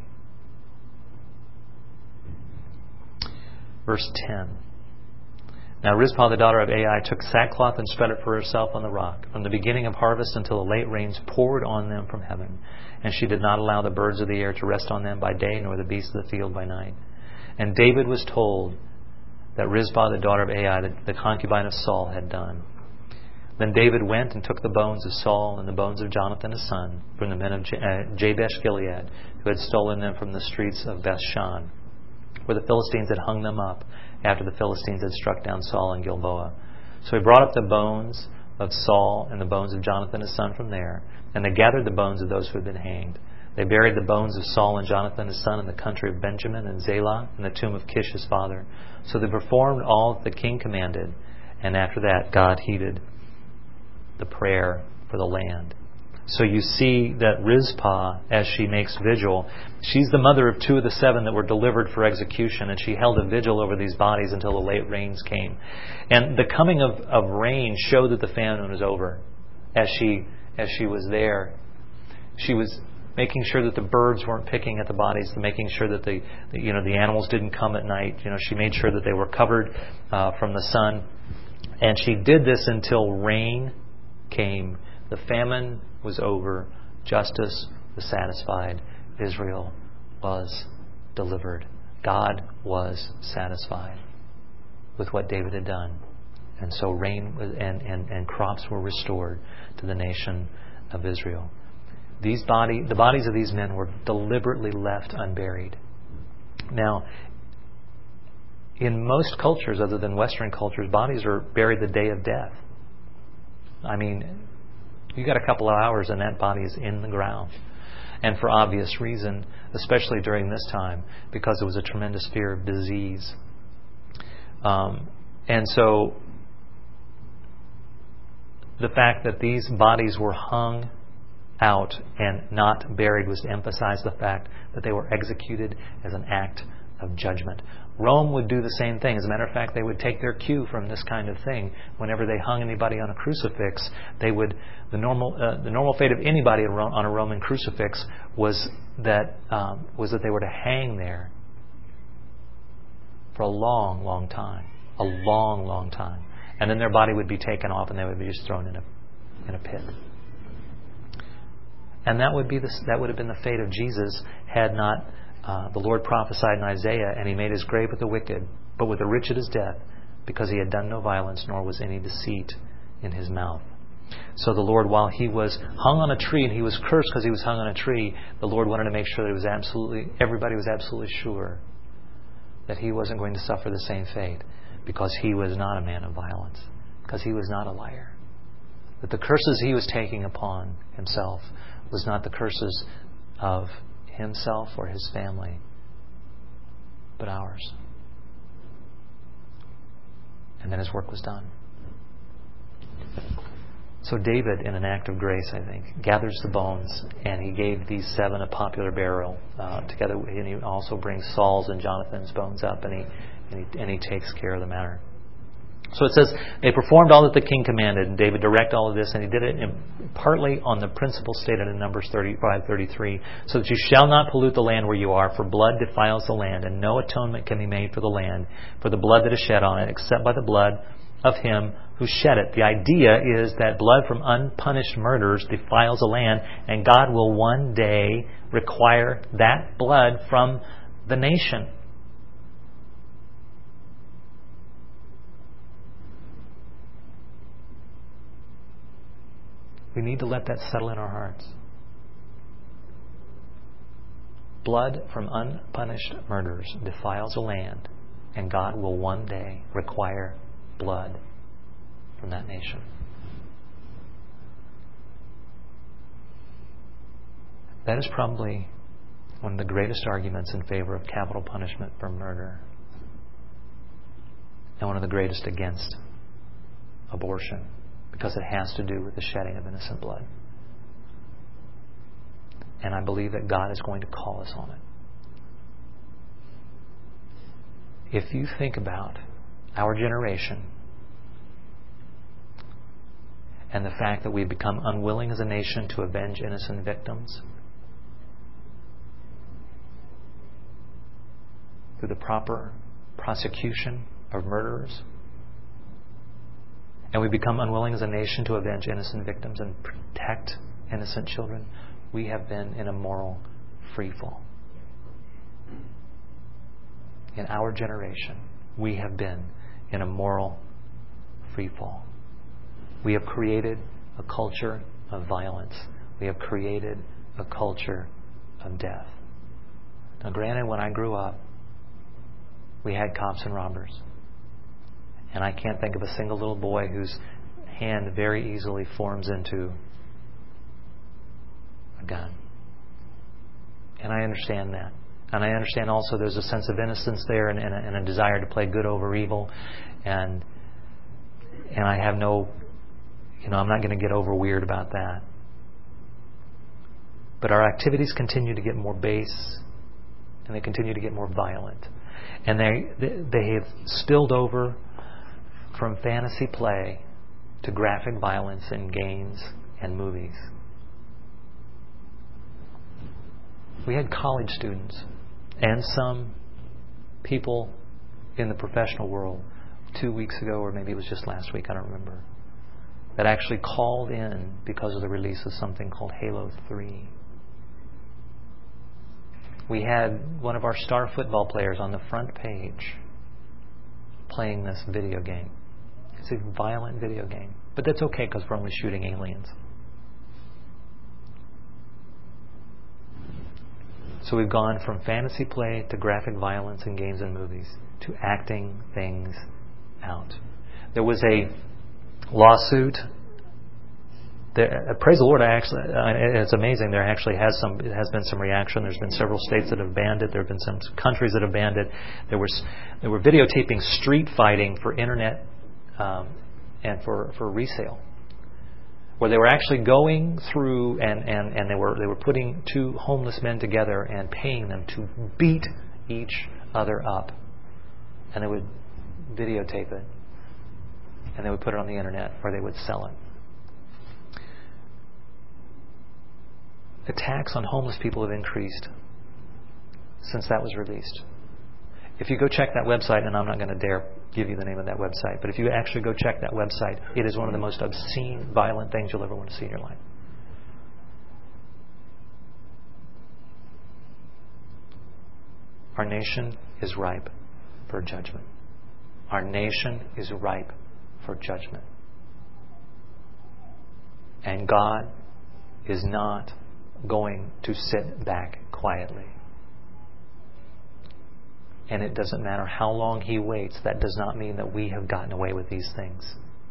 Verse 10. Now Rizpah, the daughter of Ai, took sackcloth and spread it for herself on the rock, from the beginning of harvest until the late rains poured on them from heaven. And she did not allow the birds of the air to rest on them by day, nor the beasts of the field by night. And David was told that Rizpah, the daughter of Ai, the concubine of Saul, had done. Then David went and took the bones of Saul and the bones of Jonathan his son from the men of Jabesh Gilead, who had stolen them from the streets of Bethshan, where the Philistines had hung them up after the Philistines had struck down Saul in Gilboa. So he brought up the bones of Saul and the bones of Jonathan his son from there, and they gathered the bones of those who had been hanged. They buried the bones of Saul and Jonathan his son in the country of Benjamin and Zelah, in the tomb of Kish his father. So they performed all that the king commanded, and after that God heeded the prayer for the land. So you see that Rizpah, as she makes vigil, she's the mother of 2 of the 7 that were delivered for execution, and she held a vigil over these bodies until the late rains came. And the coming of rain showed that the famine was over. As she was there, she was making sure that the birds weren't picking at the bodies, making sure that the animals didn't come at night. She made sure that they were covered from the sun, and she did this until rain came. The famine was over. Justice was satisfied. Israel was delivered. God was satisfied with what David had done. And so rain and crops were restored to the nation of Israel. The bodies of these men were deliberately left unburied. Now, in most cultures other than Western cultures, bodies are buried the day of death. I mean, you got a couple of hours and that body is in the ground. And for obvious reason, especially during this time, because there was a tremendous fear of disease. And so the fact that these bodies were hung out and not buried was to emphasize the fact that they were executed as an act of judgment. Rome would do the same thing. As a matter of fact, they would take their cue from this kind of thing. Whenever they hung anybody on a crucifix, the normal fate of anybody on a Roman crucifix was that they were to hang there for a long, long time, and then their body would be taken off and they would be just thrown in a pit. And that would have been the fate of Jesus had not the Lord prophesied in Isaiah, and He made His grave with the wicked, but with the rich at His death, because He had done no violence, nor was any deceit in His mouth. So the Lord, while He was hung on a tree, and He was cursed because He was hung on a tree, the Lord wanted to make sure that everybody was absolutely sure that He wasn't going to suffer the same fate, because He was not a man of violence, because He was not a liar. That the curses He was taking upon Himself was not the curses of Himself or His family, but ours. And then His work was done. So David, in an act of grace, I think, gathers the bones, and he gave these 7 a popular burial together, and he also brings Saul's and Jonathan's bones up, and he takes care of the matter. So it says, they performed all that the king commanded, and David directed all of this, and he did it partly on the principle stated in Numbers 35:33, so that you shall not pollute the land where you are, for blood defiles the land, and no atonement can be made for the land, for the blood that is shed on it, except by the blood of him who shed it. The idea is that blood from unpunished murders defiles a land, and God will one day require that blood from the nation. We need to let that settle in our hearts. Blood from unpunished murders defiles a land, and God will one day require blood from that nation. That is probably one of the greatest arguments in favor of capital punishment for murder, and one of the greatest against abortion, because it has to do with the shedding of innocent blood. And I believe that God is going to call us on it. If you think about our generation and the fact that we've become unwilling as a nation to avenge innocent victims through the proper prosecution of murderers, and we become unwilling as a nation to avenge innocent victims and protect innocent children, we have been in a moral freefall. In our generation, we have been in a moral freefall. We have created a culture of violence. We have created a culture of death. Now, granted, when I grew up, we had cops and robbers. And I can't think of a single little boy whose hand very easily forms into a gun. And I understand that. And I understand also there's a sense of innocence there and a desire to play good over evil. And I have no, I'm not going to get over weird about that. But our activities continue to get more base, and they continue to get more violent. And they have spilled over from fantasy play to graphic violence in games and movies. We had college students and some people in the professional world 2 weeks ago, or maybe it was just last week, I don't remember, that actually called in because of the release of something called Halo 3. We had one of our star football players on the front page playing this video game. It's a violent video game. But that's okay because we're only shooting aliens. So we've gone from fantasy play to graphic violence in games and movies to acting things out. There was a lawsuit. Praise the Lord! It's amazing. There actually has been some reaction. There's been several states that have banned it. There have been some countries that have banned it. There were videotaping street fighting for internet and for resale. where they were actually going through and they were putting two homeless men together and paying them to beat each other up. And they would videotape it. And they would put it on the internet, or they would sell it. Attacks on homeless people have increased since that was released. If you go check that website, and I'm not going to dare give you the name of that website, but if you actually go check that website, it is one of the most obscene, violent things you'll ever want to see in your life. Our nation is ripe for judgment. Our nation is ripe for judgment. And God is not going to sit back quietly. And it doesn't matter how long He waits. That does not mean that we have gotten away with these things.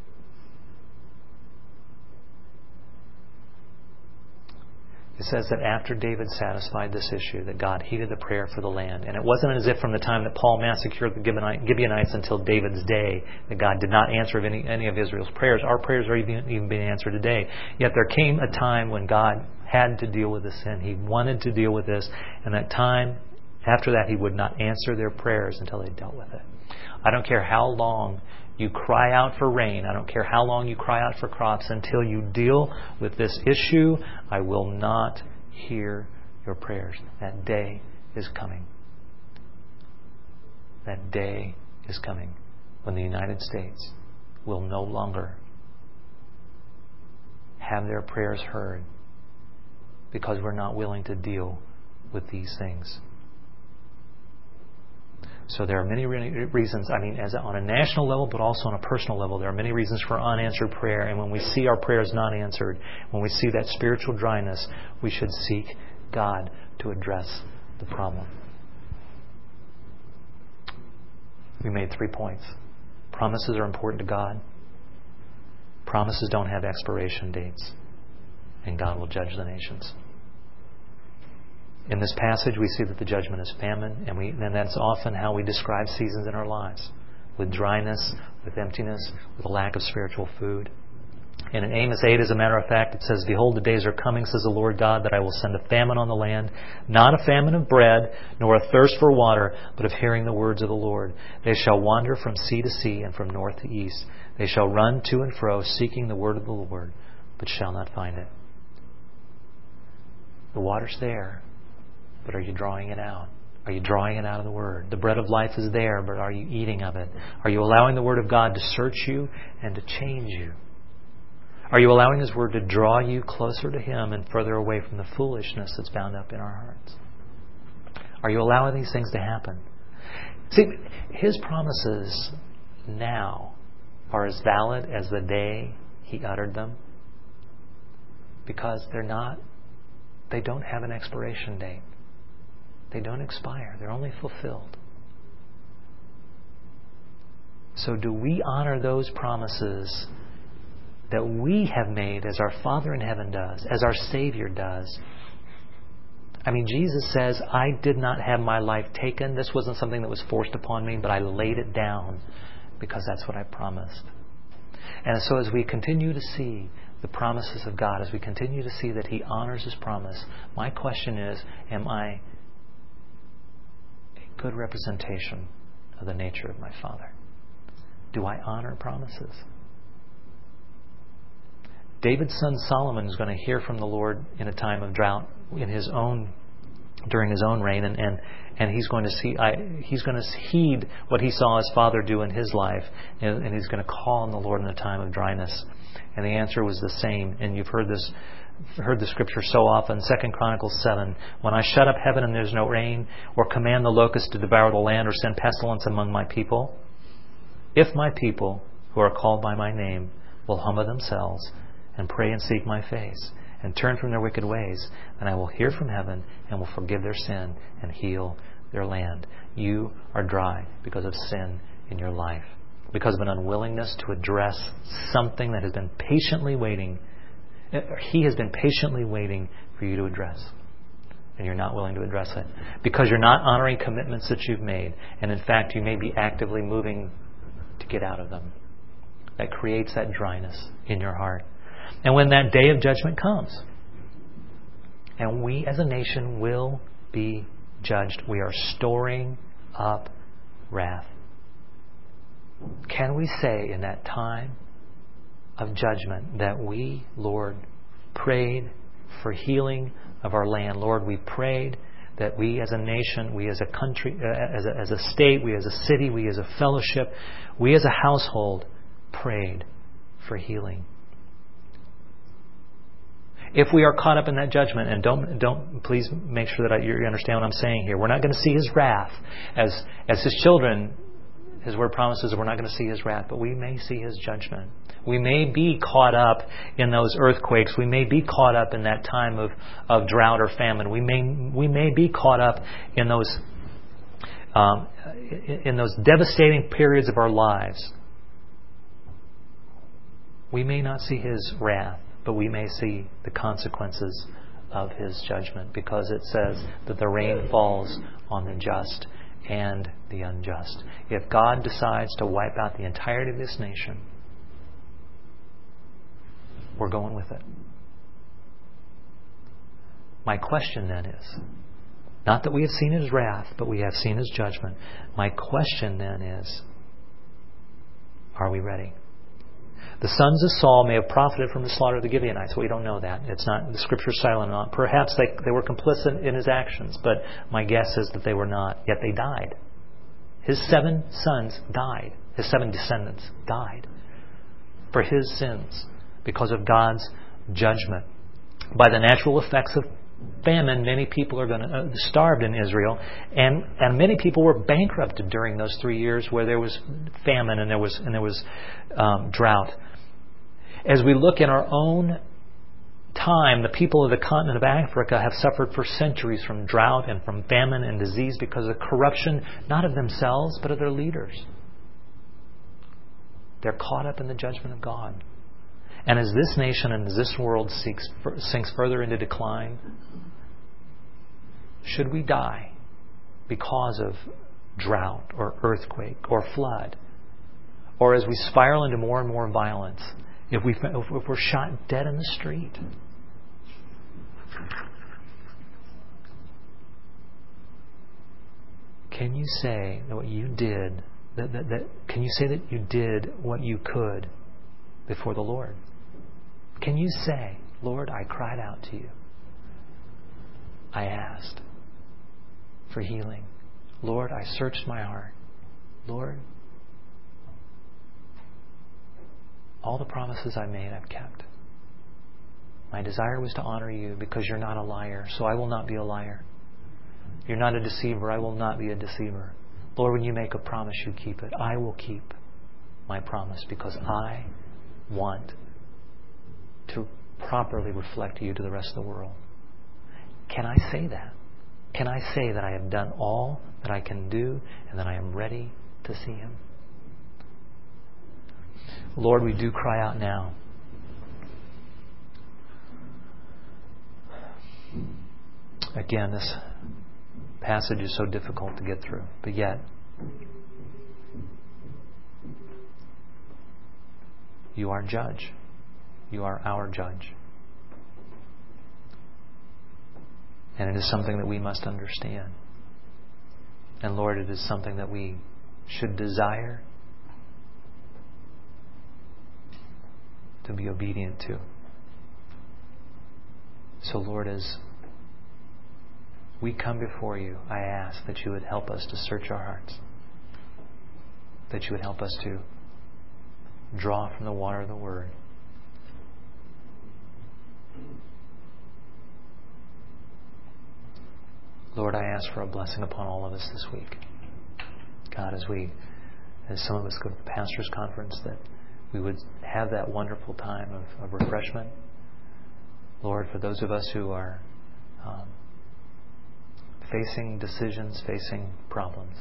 It says that after David satisfied this issue, that God heeded the prayer for the land. And it wasn't as if from the time that Paul massacred the Gibeonites until David's day that God did not answer any of Israel's prayers. Our prayers are even being answered today. Yet there came a time when God had to deal with the sin. He wanted to deal with this. And that time, after that, He would not answer their prayers until they dealt with it. I don't care how long you cry out for rain. I don't care how long you cry out for crops. Until you deal with this issue, I will not hear your prayers. That day is coming. That day is coming when the United States will no longer have their prayers heard because we're not willing to deal with these things. So there are many reasons, as on a national level, but also on a personal level, there are many reasons for unanswered prayer. And when we see our prayers not answered, when we see that spiritual dryness, we should seek God to address the problem. We made 3 points. Promises are important to God. Promises don't have expiration dates. And God will judge the nations. In this passage, we see that the judgment is famine, and that's often how we describe seasons in our lives, with dryness, with emptiness, with a lack of spiritual food. And in Amos 8, as a matter of fact, it says, "Behold, the days are coming, says the Lord God, that I will send a famine on the land, not a famine of bread, nor a thirst for water, but of hearing the words of the Lord. They shall wander from sea to sea and from north to east. They shall run to and fro, seeking the word of the Lord, but shall not find it." The water's there. But are you drawing it out? Are you drawing it out of the Word? The bread of life is there, but are you eating of it? Are you allowing the Word of God to search you and to change you? Are you allowing His Word to draw you closer to Him and further away from the foolishness that's bound up in our hearts? Are you allowing these things to happen? See, His promises now are as valid as the day He uttered them because they don't have an expiration date. They don't expire. They're only fulfilled. So do we honor those promises that we have made as our Father in heaven does, as our Savior does? Jesus says, "I did not have my life taken. This wasn't something that was forced upon me, but I laid it down because that's what I promised." And so as we continue to see the promises of God, as we continue to see that He honors His promise, my question is, am I good representation of the nature of my Father? Do I honor promises? David's son Solomon is going to hear from the Lord in a time of drought during his own reign, and he's going to heed what he saw his father do in his life, and he's going to call on the Lord in a time of dryness. And the answer was the same. And you've heard the scripture so often, 2 Chronicles 7, "When I shut up heaven and there's no rain, or command the locust to devour the land, or send pestilence among my people, if my people who are called by my name will humble themselves and pray and seek my face and turn from their wicked ways, then I will hear from heaven and will forgive their sin and heal their land." You are dry because of sin in your life, because of an unwillingness to address something that has been patiently waiting. He has been patiently waiting for you to address. And you're not willing to address it. Because you're not honoring commitments that you've made. And in fact, you may be actively moving to get out of them. That creates that dryness in your heart. And when that day of judgment comes, and we as a nation will be judged, we are storing up wrath. Can we say in that time of judgment that we, Lord, prayed for healing of our land? Lord, we prayed that we as a nation, we as a country, as a state, we as a city, we as a fellowship, we as a household prayed for healing. If we are caught up in that judgment, and don't please make sure that you understand what I'm saying here. We're not going to see His wrath as His children. His word promises that we're not going to see His wrath, but we may see His judgment. We may be caught up in those earthquakes. We may be caught up in that time of drought or famine. We may be caught up in those devastating periods of our lives. We may not see His wrath, but we may see the consequences of His judgment, because it says that the rain falls on the just and the unjust. If God decides to wipe out the entirety of this nation, we're going with it. My question then is, not that we have seen His wrath, but we have seen His judgment. My question then is, are we ready? The sons of Saul may have profited from the slaughter of the Gibeonites. We don't know that. It's not, the Scripture's silent on it. Perhaps they were complicit in his actions, but my guess is that they were not. Yet they died. His 7 sons died. His 7 descendants died for his sins because of God's judgment. By the natural effects of famine, many people are going to starved in Israel, and many people were bankrupted during those 3 years where there was famine and there was drought. As we look in our own time, the people of the continent of Africa have suffered for centuries from drought and from famine and disease because of corruption, not of themselves, but of their leaders. They're caught up in the judgment of God. And as this nation and as this world sinks further into decline, should we die because of drought or earthquake or flood, or as we spiral into more and more violence, if we're shot dead in the street? Can you say that what you did, can you say that you did what you could before the Lord? Can you say, Lord, I cried out to you. I asked for healing. Lord, I searched my heart. Lord, all the promises I made I've kept. My desire was to honor you because you're not a liar, so I will not be a liar. You're not a deceiver, I will not be a deceiver. Lord, when you make a promise, you keep it. I will keep my promise because I want to properly reflect you to the rest of the world. Can I say that? Can I say that I have done all that I can do and that I am ready to see Him? Lord, we do cry out now. Again, this passage is so difficult to get through, but yet you are judge. You are our judge. And it is something that we must understand. And Lord, it is something that we should desire to be obedient to. So Lord, as we come before you, I ask that you would help us to search our hearts. That you would help us to draw from the water of the Word. Lord, I ask for a blessing upon all of us this week. God, as some of us go to the pastor's conference, that we would have that wonderful time of refreshment. Lord, for those of us who are facing decisions, facing problems,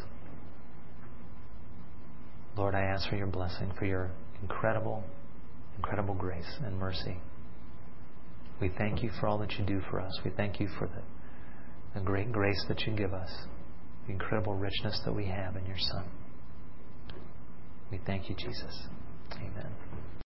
Lord, I ask for your blessing, for your incredible, incredible grace and mercy. We thank you for all that you do for us. We thank you for the great grace that you give us, the incredible richness that we have in your Son. We thank you, Jesus. Amen.